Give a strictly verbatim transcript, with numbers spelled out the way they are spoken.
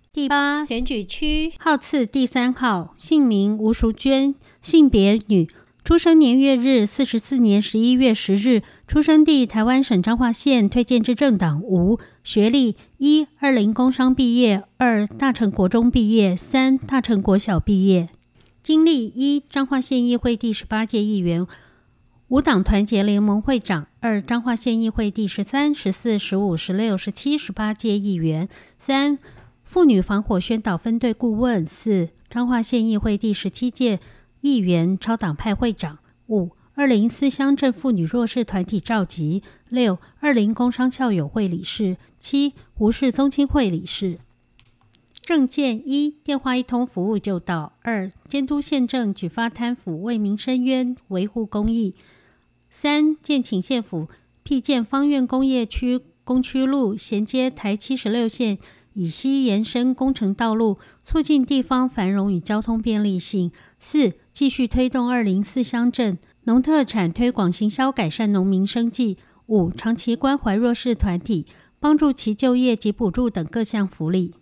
第八选举区号次第三号，姓名吴淑娟，性别女，出生年月日四十四年十一月十日，出生地台湾省彰化县，推荐之政党无，学历一二零工商毕业，二大成国中毕业，三大成国小毕业。经历一彰化县议会第十八届议员，无党团结联盟会长，二彰化县议会第十三、十四、十五、十六、十七、十八届议员，三妇女防火宣导分队顾问，四彰化县议会第十七届议员超党派会长，五二零思乡镇妇女弱势团体召集，六二零工商校友会理事，七吴氏宗亲会理事。政见一电话一通服务就到，二监督县政举发贪腐为民伸冤维护公义，三建请县府辟建芳苑工业区工区路衔接台七十六线以西延伸工程道路，促进地方繁荣与交通便利性。四、继续推动二零四乡镇农特产推广行销，改善农民生计。五、长期关怀弱势团体，帮助其就业及补助等各项福利。